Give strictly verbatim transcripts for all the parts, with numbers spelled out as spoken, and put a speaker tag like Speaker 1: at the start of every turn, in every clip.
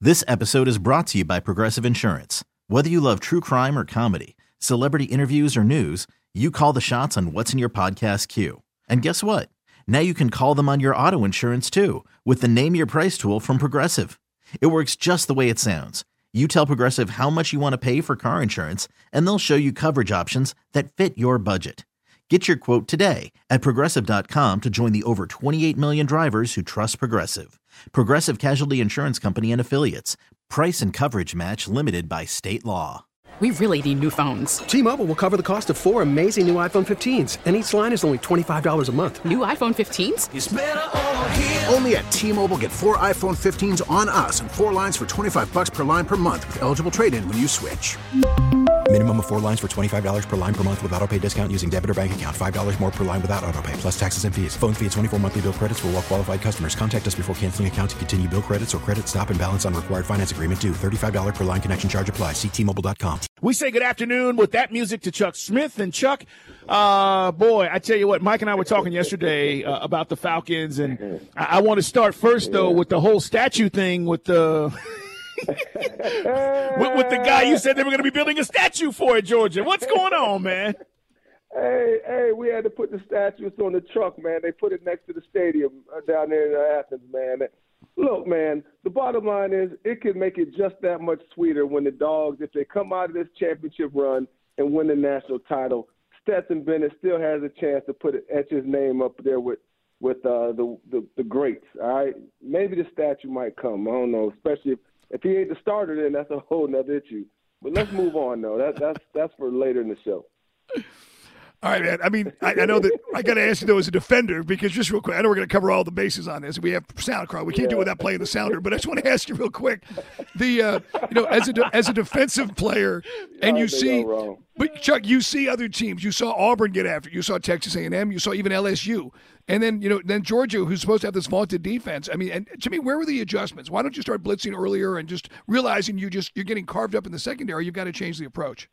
Speaker 1: This episode is brought to you by Progressive Insurance. Whether you love true crime or comedy, celebrity interviews or news, you call the shots on what's in your podcast queue. And guess what? Now you can call them on your auto insurance too with the Name Your Price tool from Progressive. It works just the way it sounds. You tell Progressive how much you want to pay for car insurance, and they'll show you coverage options that fit your budget. Get your quote today at Progressive dot com to join the over twenty-eight million drivers who trust Progressive. Progressive Casualty Insurance Company and Affiliates. Price and coverage match limited by state law.
Speaker 2: We really need new phones.
Speaker 3: T-Mobile will cover the cost of four amazing new iPhone fifteens, and each line is only twenty-five dollars a month.
Speaker 2: New iPhone fifteens?
Speaker 4: It's better over here. Only at T-Mobile, get four iPhone fifteens on us and four lines for twenty-five bucks per line per month with eligible trade-in when you switch.
Speaker 5: Minimum of four lines for twenty-five dollars per line per month with autopay discount using debit or bank account. five dollars more per line without autopay, plus taxes and fees. Phone fee at twenty-four monthly bill credits for well-qualified customers. Contact us before canceling account to continue bill credits or credit stop and balance on required finance agreement due. thirty-five dollars per line connection charge applies. See T Mobile dot com.
Speaker 6: We say good afternoon with that music to Chuck Smith. And Chuck, uh, boy, I tell you what, Mike and I were talking yesterday uh, about the Falcons. And I, I want to start first, though, with the whole statue thing with the – with, with the guy you said they were going to be building a statue for at Georgia. What's going on, man?
Speaker 7: Hey, hey, we had to put the statues on the truck, man. They put it next to the stadium down there in Athens, man. Look, man, the bottom line is it could make it just that much sweeter when the Dogs, if they come out of this championship run and win the national title, Stetson Bennett still has a chance to put it, etch his name up there with with uh, the, the the greats. All right, maybe the statue might come. I don't know, especially if, if he ain't the starter, then that's a whole nother issue. But let's move on, though. That that's that's for later in the show.
Speaker 6: All right, man. I mean, I, I know that I got to ask you, though, as a defender, because just real quick, I know we're going to cover all the bases on this. We have sound crowd. We can't yeah. do it without playing the sounder, but I just want to ask you real quick. The, uh, you know, as a, de- as a defensive player, and you see, but Chuck, you see other teams. You saw Auburn get after it. You saw Texas A and M. You saw even L S U. And then, you know, then Georgia, who's supposed to have this vaunted defense. I mean, and Jimmy, where were the adjustments? Why don't you start blitzing earlier and just realizing you just, you're getting carved up in the secondary? You've got to change the approach.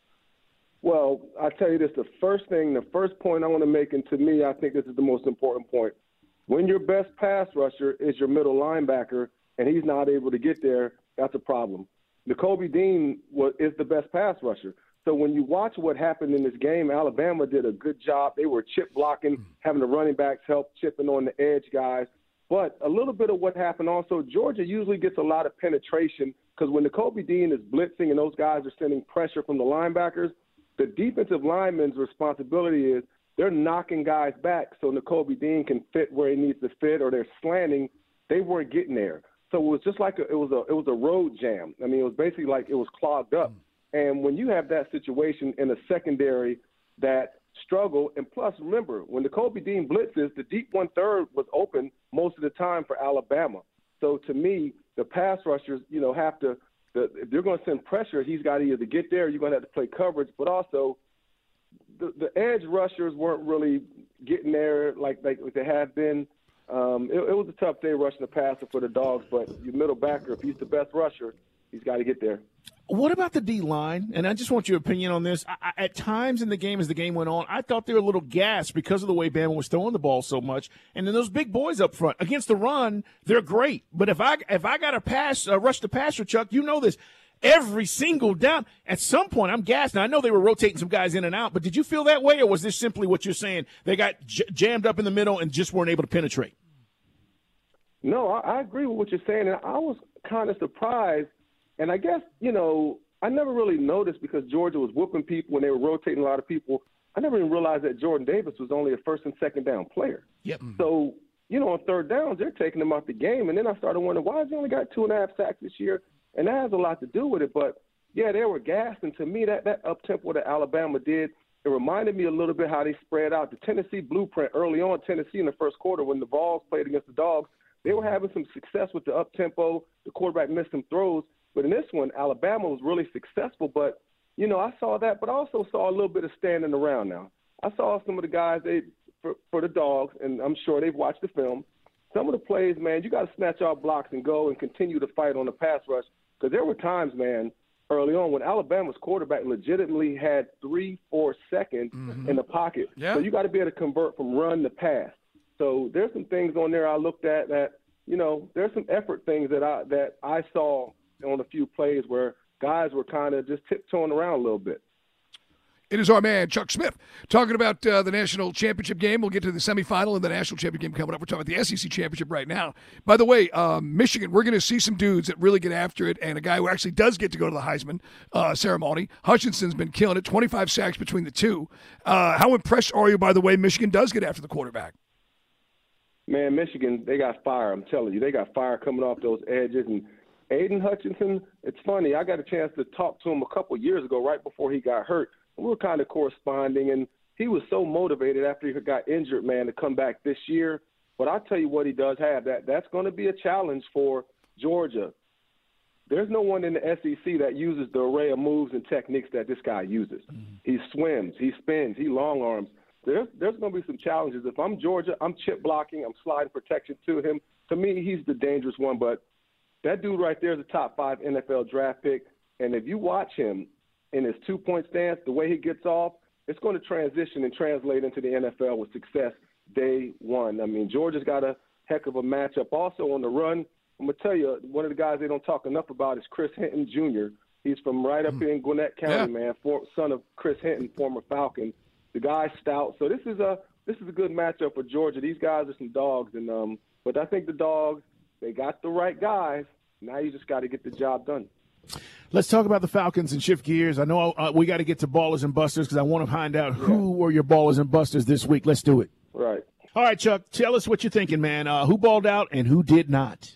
Speaker 7: Well, I tell you this, the first thing, the first point I want to make, and to me, I think this is the most important point. When your best pass rusher is your middle linebacker and he's not able to get there, that's a problem. Nakobe Dean was, is the best pass rusher. So when you watch what happened in this game, Alabama did a good job. They were chip blocking, having the running backs help chipping on the edge guys. But a little bit of what happened also, Georgia usually gets a lot of penetration because when Nakobe Dean is blitzing and those guys are sending pressure from the linebackers, the defensive lineman's responsibility is they're knocking guys back so Nakobe Dean can fit where he needs to fit, or they're slanting. They weren't getting there, so it was just like a, it was a it was a road jam. I mean, it was basically like it was clogged up. And when you have that situation in a secondary that struggle, and plus remember when Nakobe Dean blitzes, the deep one third was open most of the time for Alabama. So to me, the pass rushers, you know, have to. The, if they're going to send pressure, he's got to either get there or you're going to have to play coverage. But also, the, the edge rushers weren't really getting there like, like they have been. Um, it, it was a tough day rushing the passer for the Dogs, but your middle backer, if he's the best rusher, he's got to get there.
Speaker 6: What about the D-line? And I just want your opinion on this. I, I, at times in the game, as the game went on, I thought they were a little gassed because of the way Bama was throwing the ball so much. And then those big boys up front against the run, they're great. But if I if I got to pass, uh, rush the passer, Chuck, you know this. Every single down, at some point, I'm gassed. Now, I know they were rotating some guys in and out, but did you feel that way, or was this simply what you're saying? They got j- jammed up in the middle and just weren't able to penetrate?
Speaker 7: No, I, I agree with what you're saying, and I was kind of surprised. And I guess, you know, I never really noticed because Georgia was whooping people when they were rotating a lot of people. I never even realized that Jordan Davis was only a first and second down player.
Speaker 6: Yep.
Speaker 7: So, you know, on third downs, they're taking him out the game. And then I started wondering, why has he only got two and a half sacks this year? And that has a lot to do with it. But, yeah, they were gassed. And to me, that, that up-tempo that Alabama did, it reminded me a little bit how they spread out. The Tennessee blueprint early on, Tennessee in the first quarter when the Vols played against the Dogs, they were having some success with the up-tempo. The quarterback missed some throws. But in this one, Alabama was really successful. But, you know, I saw that, but I also saw a little bit of standing around now. I saw some of the guys they for, for the Dogs, and I'm sure they've watched the film. Some of the plays, man, you got to snatch off blocks and go and continue to fight on the pass rush. Because there were times, man, early on when Alabama's quarterback legitimately had three, four seconds mm-hmm. in the pocket.
Speaker 6: Yeah.
Speaker 7: So you got to be able to convert from run to pass. So there's some things on there I looked at that, you know, there's some effort things that I that I saw on a few plays where guys were kind of just tiptoeing around a little bit.
Speaker 6: It is our man, Chuck Smith, talking about uh, the national championship game. We'll get to the semifinal and the national championship game coming up. We're talking about the S E C championship right now. By the way, um, Michigan, we're going to see some dudes that really get after it, and a guy who actually does get to go to the Heisman uh, ceremony. Hutchinson's been killing it, twenty-five sacks between the two. Uh, how impressed are you, by the way, Michigan does get after the quarterback?
Speaker 7: Man, Michigan, they got fire. I'm telling you, they got fire coming off those edges. And Aiden Hutchinson, it's funny. I got a chance to talk to him a couple years ago, right before he got hurt. We were kind of corresponding, and he was so motivated after he got injured, man, to come back this year. But I'll tell you what he does have. That That's going to be a challenge for Georgia. There's no one in the S E C that uses the array of moves and techniques that this guy uses. Mm-hmm. He swims, he spins, he long arms. There's, there's going to be some challenges. If I'm Georgia, I'm chip blocking, I'm sliding protection to him. To me, he's the dangerous one. But that dude right there is a top five N F L draft pick. And if you watch him, in his two-point stance, the way he gets off, it's going to transition and translate into the N F L with success day one. I mean, Georgia's got a heck of a matchup. Also on the run, I'm going to tell you, one of the guys they don't talk enough about is Chris Hinton Junior He's from right up here in Gwinnett County, yeah. man, for, son of Chris Hinton, former Falcon. The guy's stout. So this is a this is a good matchup for Georgia. These guys are some dogs, and um, but I think the dogs, they got the right guys. Now you just got to get the job done.
Speaker 8: Let's talk about the Falcons and shift gears. I know uh, we got to get to ballers and busters because I want to find out who yeah. were your ballers and busters this week. Let's do it.
Speaker 7: Right.
Speaker 8: All right, Chuck, tell us what you're thinking, man. Uh, who balled out and who did not?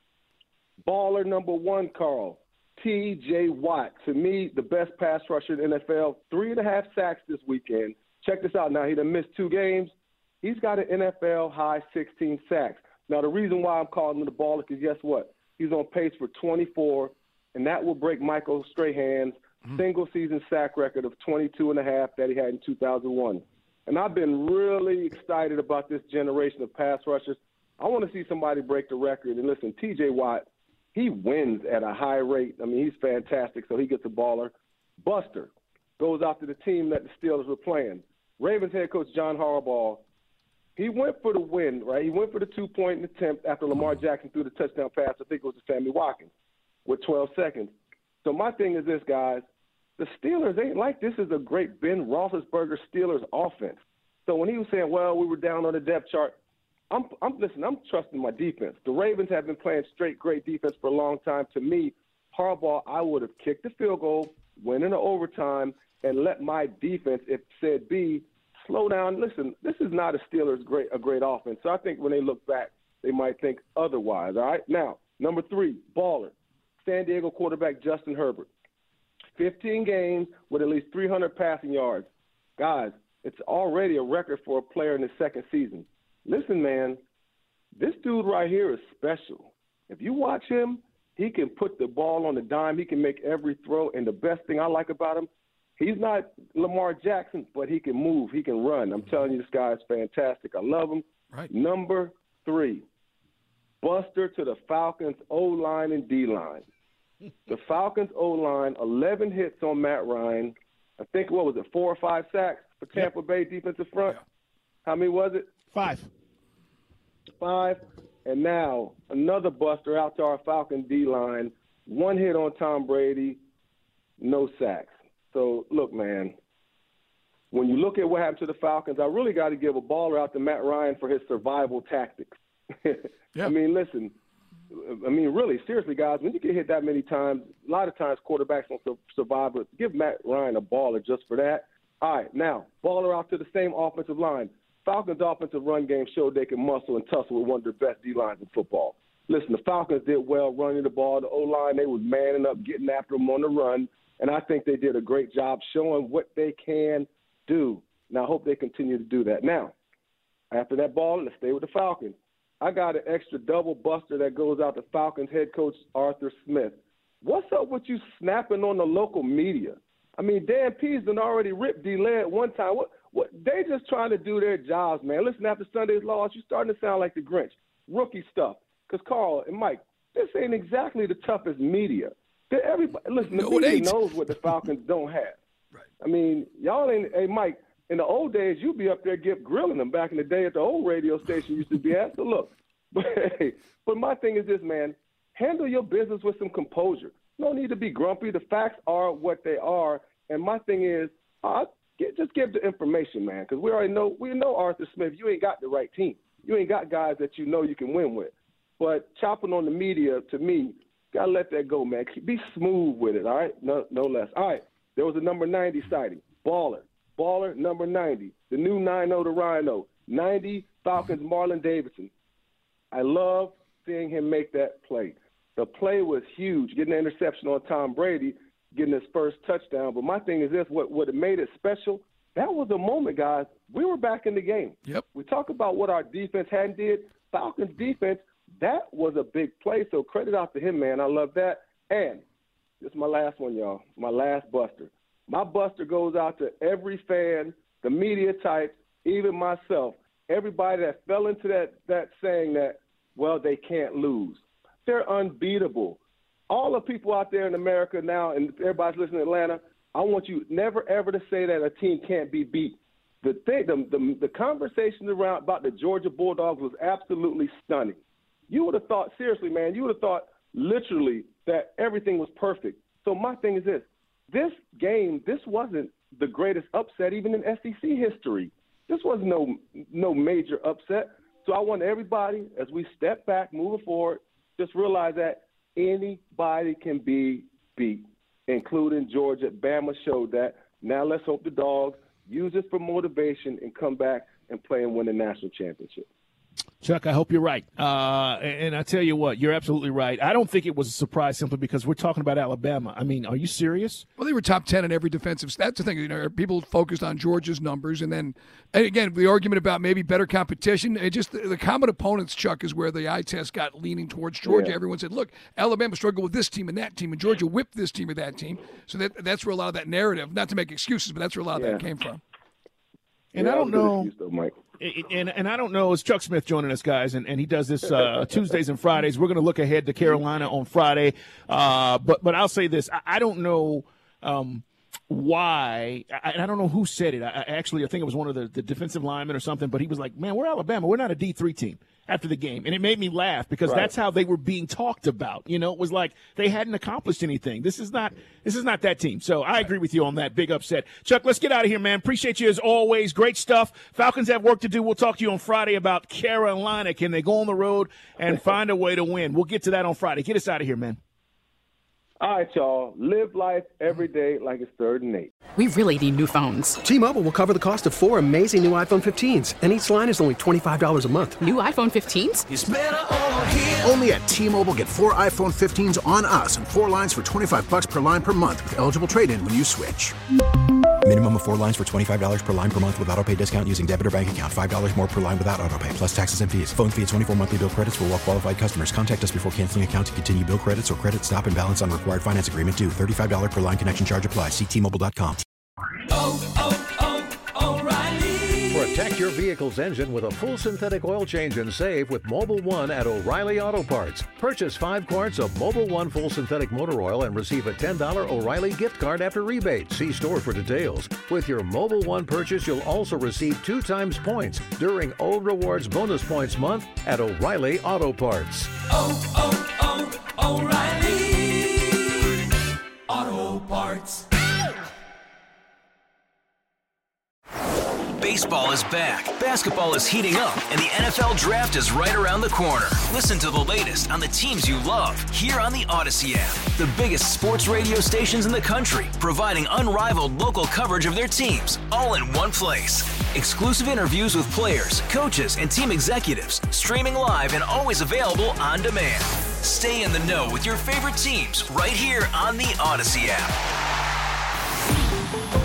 Speaker 7: Baller number one, Carl, T J Watt. To me, the best pass rusher in the N F L. Three and a half sacks this weekend. Check this out. Now, he done missed two games. He's got an N F L-high sixteen sacks. Now, the reason why I'm calling him the baller is guess what? He's on pace for twenty-four. And that will break Michael Strahan's mm-hmm. single-season sack record of twenty-two and a half that he had in two thousand one. And I've been really excited about this generation of pass rushers. I want to see somebody break the record. And listen, T J Watt, he wins at a high rate. I mean, he's fantastic, so he gets a baller. Buster goes out to the team that the Steelers were playing. Ravens head coach John Harbaugh, he went for the win, right? He went for the two-point attempt after Lamar Jackson threw the touchdown pass. I think it was to Sammy Watkins. With twelve seconds. So my thing is this, guys. The Steelers ain't like this is a great Ben Roethlisberger Steelers offense. So when he was saying, well, we were down on the depth chart, I'm, I'm listen, I'm trusting my defense. The Ravens have been playing straight great defense for a long time. To me, Harbaugh, I would have kicked the field goal, went into overtime, and let my defense, if said B, slow down. Listen, this is not a Steelers great a great offense. So I think when they look back, they might think otherwise. All right? Now, number three, baller. San Diego quarterback Justin Herbert. fifteen games with at least three hundred passing yards. Guys, it's already a record for a player in his second season. Listen, man, this dude right here is special. If you watch him, he can put the ball on the dime. He can make every throw. And the best thing I like about him, he's not Lamar Jackson, but he can move. He can run. I'm telling you, this guy is fantastic. I love him.
Speaker 6: Right.
Speaker 7: Number three, Buster to the Falcons O-line and D-line. The Falcons O-line, eleven hits on Matt Ryan. I think, what was it, four or five sacks for Tampa yep. Bay defensive front? Yeah. How many was it?
Speaker 8: Five.
Speaker 7: Five. And now another buster out to our Falcon D-line. One hit on Tom Brady, no sacks. So, look, man, when you look at what happened to the Falcons, I really got to give a baller out to Matt Ryan for his survival tactics. Yeah. I mean, listen, I mean, really, seriously, guys, when you get hit that many times, a lot of times quarterbacks don't survive, but give Matt Ryan a baller just for that. All right, now, baller out to the same offensive line. Falcons' offensive run game showed they can muscle and tussle with one of the best D-lines in football. Listen, the Falcons did well running the ball. The O-line, they was manning up, getting after them on the run, and I think they did a great job showing what they can do. Now, I hope they continue to do that. Now, after that ball, let's stay with the Falcons. I got an extra double buster that goes out to Falcons head coach Arthur Smith. What's up with you snapping on the local media? I mean, Dan Pease done already ripped D-Led one time. What? What? They just trying to do their jobs, man. Listen, after Sunday's loss, you're starting to sound like the Grinch. Rookie stuff. Because, Carl and Mike, this ain't exactly the toughest media. Everybody, listen, the no, media knows what the Falcons don't have.
Speaker 6: Right.
Speaker 7: I mean, y'all ain't – hey, Mike – in the old days, you'd be up there get grilling them. Back in the day at the old radio station used to be at. So, look, But, hey, but my thing is this, man. Handle your business with some composure. No need to be grumpy. The facts are what they are. And my thing is, uh, get, just give the information, man, because we already know, we know Arthur Smith, you ain't got the right team. You ain't got guys that you know you can win with. But chopping on the media, to me, got to let that go, man. Be smooth with it, all right? No, no less. All right, there was a number ninety sighting. Baller. Baller, number ninety. The new nine oh to Rhino. ninety, Falcons, Marlon Davidson. I love seeing him make that play. The play was huge, getting the interception on Tom Brady, getting his first touchdown. But my thing is this, what, what made it special, that was a moment, guys. We were back in the game.
Speaker 6: Yep.
Speaker 7: We talk about what our defense hadn't did. Falcons defense, that was a big play. So credit out to him, man. I love that. And this is my last one, y'all, my last buster. My buster goes out to every fan, the media types, even myself, everybody that fell into that, that saying that, well, they can't lose. They're unbeatable. All the people out there in America now, and everybody's listening to Atlanta, I want you never, ever to say that a team can't be beat. The thing, the, the, the conversation around about the Georgia Bulldogs was absolutely stunning. You would have thought, seriously, man, you would have thought literally that everything was perfect. So my thing is this. This game, this wasn't the greatest upset even in S E C history. This was no no major upset. So I want everybody, as we step back, moving forward, just realize that anybody can be beat, including Georgia. Bama showed that. Now let's hope the Dogs use this for motivation and come back and play and win the national championship.
Speaker 8: Chuck, I hope you're right. Uh, and I tell you what, you're absolutely right. I don't think it was a surprise simply because we're talking about Alabama. I mean, are you serious?
Speaker 6: Well, they were top ten in every defensive. That's the thing. You know, people focused on Georgia's numbers, and then, and again, the argument about maybe better competition. It just the, the common opponents, Chuck, is where the eye test got leaning towards Georgia.
Speaker 7: Yeah.
Speaker 6: Everyone said, "Look, Alabama struggled with this team and that team, and Georgia whipped this team or that team." So that that's where a lot of that narrative, not to make excuses, but that's where a lot of
Speaker 7: Yeah.
Speaker 6: that came from.
Speaker 8: And
Speaker 7: yeah,
Speaker 8: I don't know.
Speaker 7: Excuse, though, Mike.
Speaker 8: And, and I don't know, it's Chuck Smith joining us, guys, and, and he does this uh, Tuesdays and Fridays. We're going to look ahead to Carolina on Friday. Uh, but but I'll say this. I, I don't know um, why. I, I don't know who said it. I, I actually, I think it was one of the, the defensive linemen or something, but he was like, man, we're Alabama. We're not a D three team after the game. And it made me laugh because
Speaker 7: Right.
Speaker 8: that's how they were being talked about. You know, it was like they hadn't accomplished anything. This is not this is not that team. So I agree with you on that. Big upset. Chuck, let's get out of here, man. Appreciate you as always. Great stuff. Falcons have work to do. We'll talk to you on Friday about Carolina. Can they go on the road and find a way to win? We'll get to that on Friday. Get us out of here, man.
Speaker 7: All right, y'all. Live life every day like it's third and eight.
Speaker 2: We really need new phones.
Speaker 3: T-Mobile will cover the cost of four amazing new iPhone fifteens, and each line is only twenty-five dollars a month.
Speaker 2: New iPhone fifteens?
Speaker 4: It's better over here. Only at T-Mobile, get four iPhone fifteens on us and four lines for twenty-five bucks per line per month with eligible trade-in when you switch.
Speaker 5: Minimum of four lines for twenty-five dollars per line per month with autopay discount using debit or bank account. five dollars more per line without autopay, plus taxes and fees. Phone fee at twenty-four monthly bill credits for well-qualified customers. Contact us before canceling account to continue bill credits or credit stop and balance on required finance agreement due. thirty-five dollars per line connection charge applies. See T Mobile dot com.
Speaker 9: Oh, oh, oh, O'Reilly.
Speaker 10: Protect your vehicle's engine with a full synthetic oil change and save with Mobil one at O'Reilly Auto Parts. Purchase five quarts of Mobil one full synthetic motor oil and receive a ten dollars O'Reilly gift card after rebate. See store for details. With your Mobil one purchase, you'll also receive two times points during O Rewards Bonus Points Month at O'Reilly Auto Parts.
Speaker 9: Oh, oh, oh, O'Reilly Auto Parts.
Speaker 11: Baseball is back, basketball is heating up, and the N F L Draft is right around the corner. Listen to the latest on the teams you love here on the Odyssey app. The biggest sports radio stations in the country, providing unrivaled local coverage of their teams, all in one place. Exclusive interviews with players, coaches, and team executives, streaming live and always available on demand. Stay in the know with your favorite teams right here on the Odyssey app.